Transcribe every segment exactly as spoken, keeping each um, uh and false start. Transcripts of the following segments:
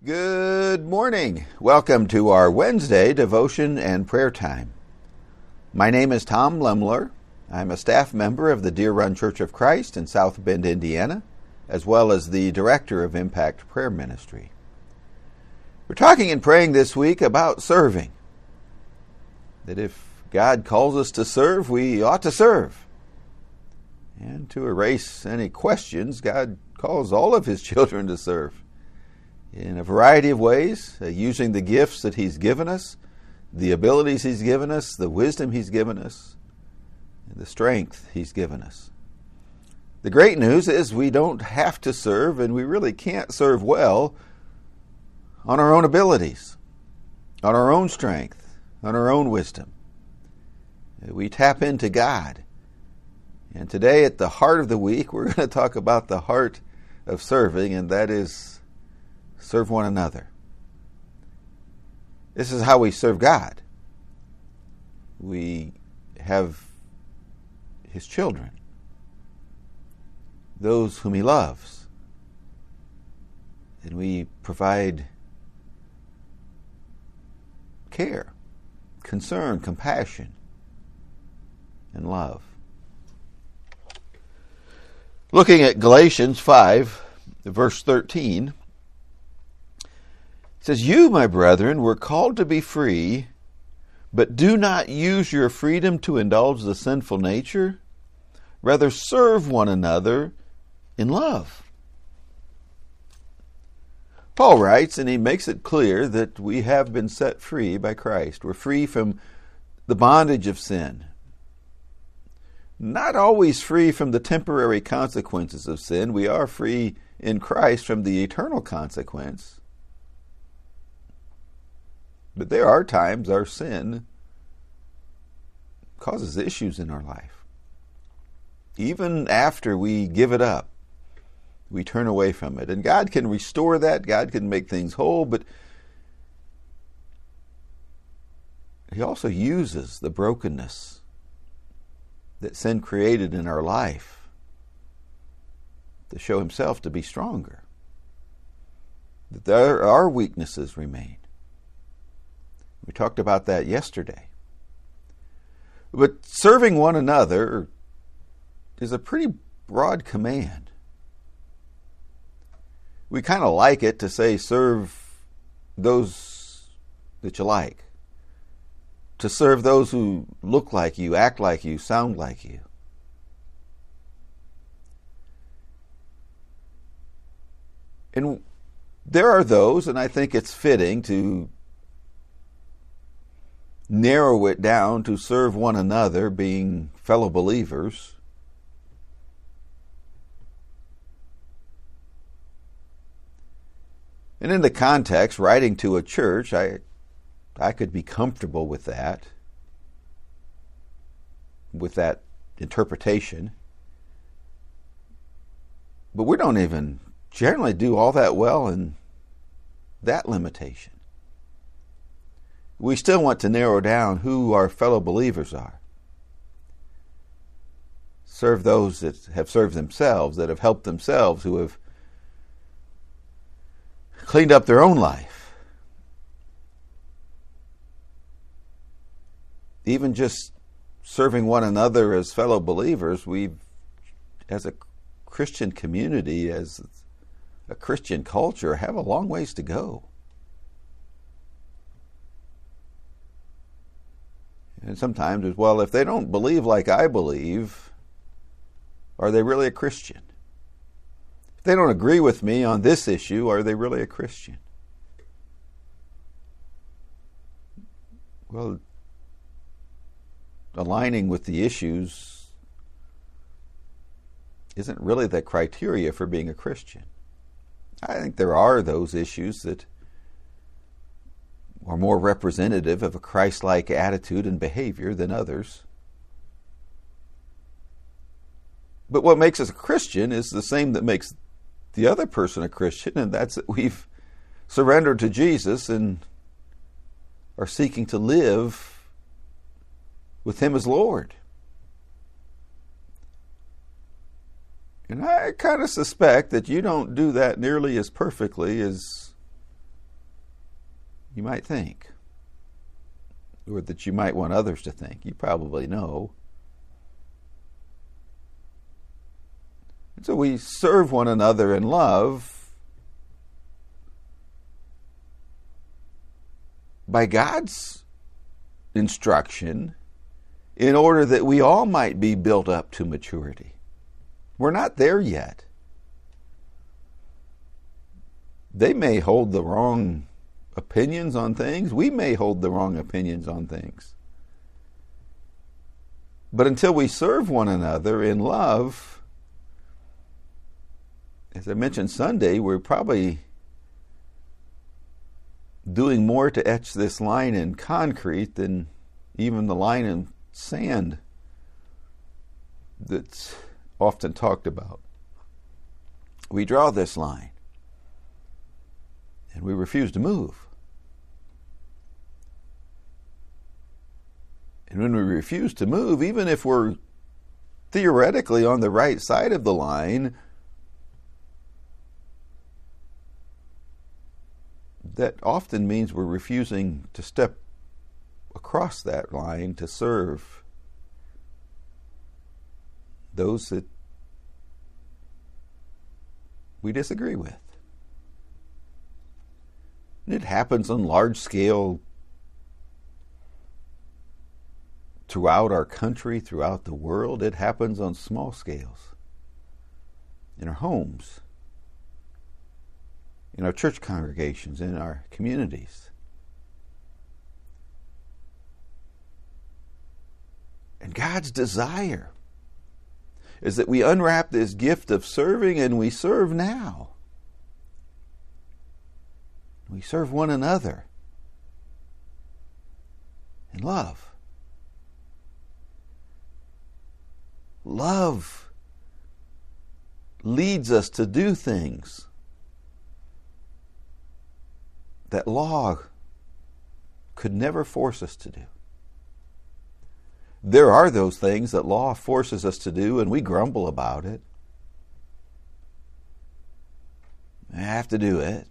Good morning. Welcome to our Wednesday devotion and prayer time. My name is Tom Lemler. I'm a staff member of the Deer Run Church of Christ in South Bend, Indiana, as well as the director of Impact Prayer Ministry. We're talking and praying this week about serving. That if God calls us to serve, we ought to serve. And to erase any questions, God calls all of His children to serve in a variety of ways, uh, using the gifts that He's given us, the abilities He's given us, the wisdom He's given us, and the strength He's given us. The great news is we don't have to serve, and we really can't serve well on our own abilities, on our own strength, on our own wisdom. We tap into God. And today at the heart of the week, we're going to talk about the heart of serving, and that is serve one another. This is how we serve God. We have His children, those whom He loves, and we provide care, concern, compassion, and love. Looking at Galatians five, verse thirteen, it says, "You, my brethren, were called to be free, but do not use your freedom to indulge the sinful nature. Rather serve one another in love." Paul writes, and he makes it clear that we have been set free by Christ. We're free from the bondage of sin. Not always free from the temporary consequences of sin. We are free in Christ from the eternal consequence. But there are times our sin causes issues in our life. Even after we give it up, we turn away from it. And God can restore that. God can make things whole. But He also uses the brokenness that sin created in our life to show Himself to be stronger. That there are weaknesses remain. We talked about that yesterday. But serving one another is a pretty broad command. We kind of like it to say serve those that you like. To serve those who look like you, act like you, sound like you. And there are those, and I think it's fitting to narrow it down to serve one another, being fellow believers. And in the context, writing to a church, I I could be comfortable with that, with that interpretation. But we don't even generally do all that well in that limitation. We still want to narrow down who our fellow believers are. Serve those that have served themselves, that have helped themselves, who have cleaned up their own life. Even just serving one another as fellow believers, we, as a Christian community, as a Christian culture, have a long ways to go. And sometimes it's, well, if they don't believe like I believe, are they really a Christian? If they don't agree with me on this issue, are they really a Christian? Well, aligning with the issues isn't really the criteria for being a Christian. I think there are those issues that are more representative of a Christ-like attitude and behavior than others. But what makes us a Christian is the same that makes the other person a Christian, and that's that we've surrendered to Jesus and are seeking to live with Him as Lord. And I kind of suspect that you don't do that nearly as perfectly as you might think, or that you might want others to think. You probably know. And so we serve one another in love by God's instruction in order that we all might be built up to maturity. We're not there yet. They may hold the wrong opinions on things. We may hold the wrong opinions on things. But until we serve one another in love, as I mentioned Sunday, we're probably doing more to etch this line in concrete than even the line in sand that's often talked about. We draw this line and we refuse to move. And when we refuse to move, even if we're theoretically on the right side of the line, that often means we're refusing to step across that line to serve those that we disagree with. And it happens on large scale throughout our country, throughout the world. It happens on small scales in our homes, in our church congregations, in our communities. And God's desire is that we unwrap this gift of serving and we serve now. We serve one another in love. Love leads us to do things that law could never force us to do. There are those things that law forces us to do, and we grumble about it. I have to do it.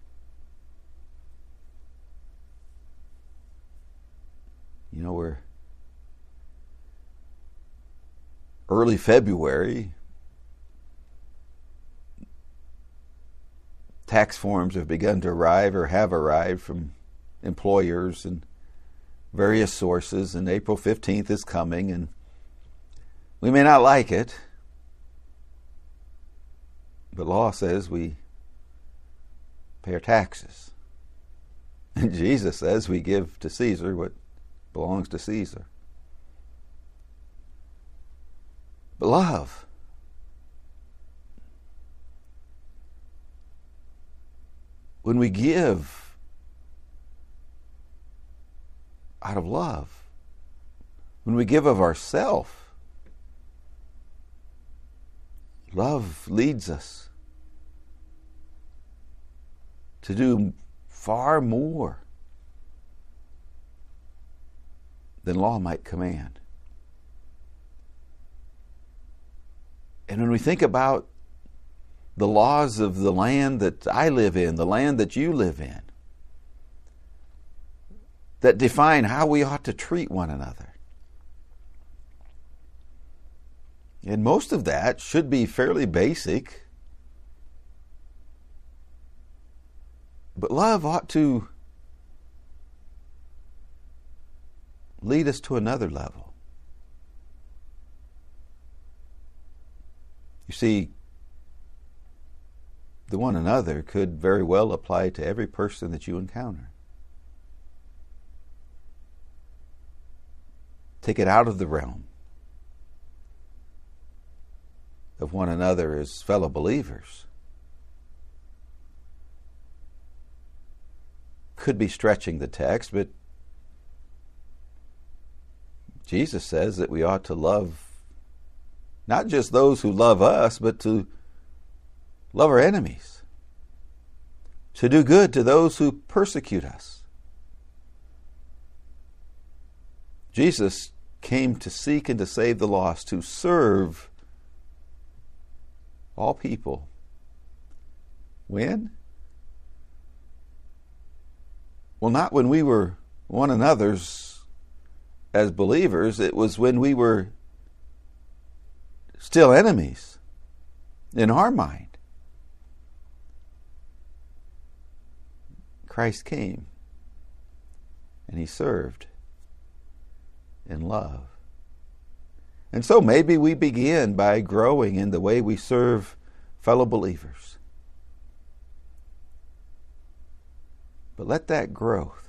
You know, we're early February. Tax forms have begun to arrive or have arrived from employers and various sources, and April fifteenth is coming, and we may not like it, but law says we pay our taxes. And Jesus says we give to Caesar what belongs to Caesar. But love, when we give out of love, when we give of ourselves, love leads us to do far more than law might command. And when we think about the laws of the land that I live in, the land that you live in, that define how we ought to treat one another, and most of that should be fairly basic, but love ought to lead us to another level. You see, the one another could very well apply to every person that you encounter. Take it out of the realm of one another as fellow believers. Could be stretching the text, but Jesus says that we ought to love not just those who love us, but to love our enemies, to do good to those who persecute us. Jesus came to seek and to save the lost, to serve all people. When? Well, not when we were one another's as believers. It was when we were still enemies in our mind. Christ came and he served in love. And so maybe we begin by growing in the way we serve fellow believers. But let that growth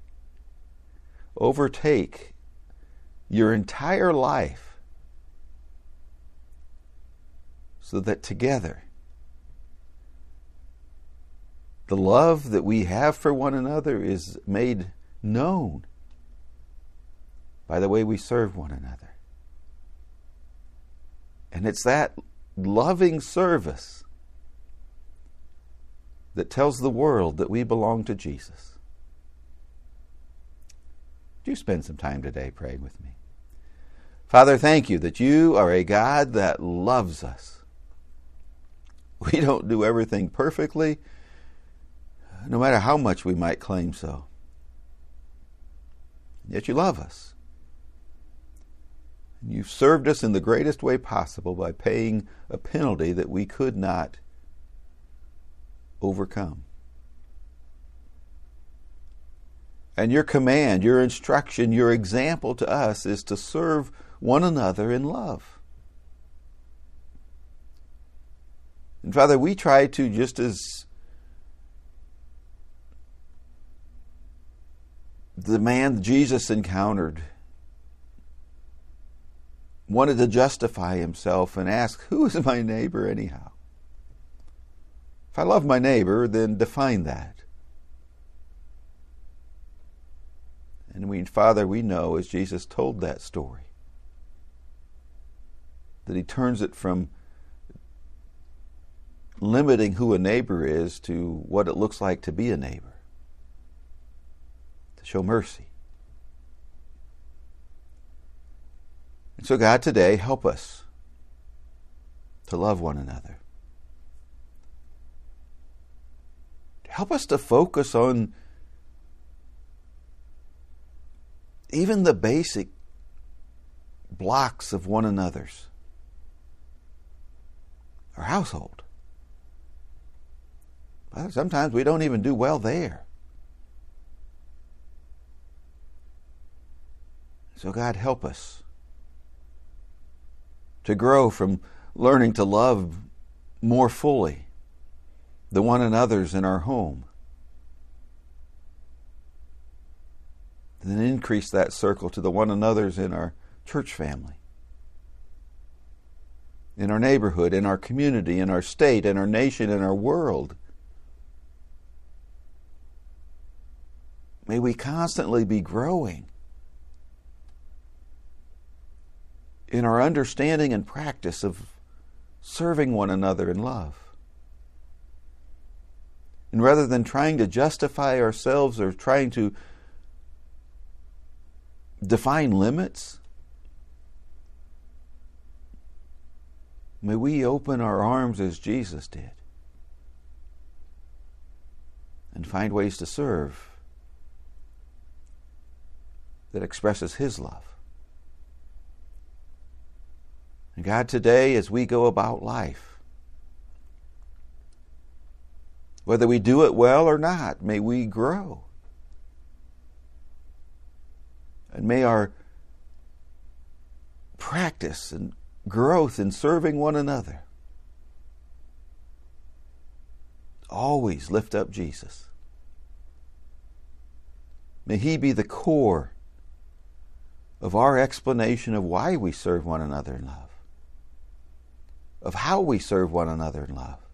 overtake your entire life so that together the love that we have for one another is made known by the way we serve one another. And it's that loving service that tells the world that we belong to Jesus. Do you spend some time today praying with me? Father, thank you that you are a God that loves us. We don't do everything perfectly, no matter how much we might claim so. Yet you love us. You've served us in the greatest way possible by paying a penalty that we could not overcome. And your command, your instruction, your example to us is to serve one another in love. And Father, we try to, just as the man Jesus encountered wanted to justify himself and ask, who is my neighbor anyhow? If I love my neighbor, then define that. And we, Father, we know as Jesus told that story, that he turns it from limiting who a neighbor is to what it looks like to be a neighbor, to show mercy. And so, God, today, help us to love one another. Help us to focus on even the basic blocks of one another's, our household. Well, sometimes we don't even do well there. So, God, help us to grow from learning to love more fully the one another's in our home. Then increase that circle to the one another's in our church family, in our neighborhood, in our community, in our state, in our nation, in our world. May we constantly be growing in our understanding and practice of serving one another in love. And rather than trying to justify ourselves or trying to define limits, may we open our arms as Jesus did and find ways to serve that expresses his love. And God, today as we go about life, whether we do it well or not, may we grow. And may our practice and growth in serving one another always lift up Jesus. May he be the core of our explanation of why we serve one another in love, of how we serve one another in love.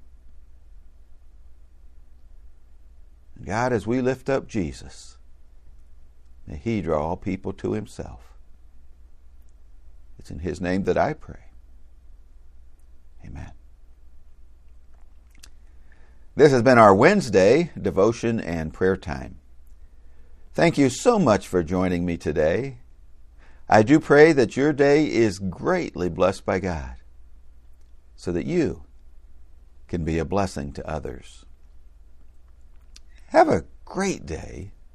And God, as we lift up Jesus, may he draw all people to himself. It's in his name that I pray. Amen. This has been our Wednesday devotion and prayer time. Thank you so much for joining me today. I do pray that your day is greatly blessed by God, so that you can be a blessing to others. Have a great day,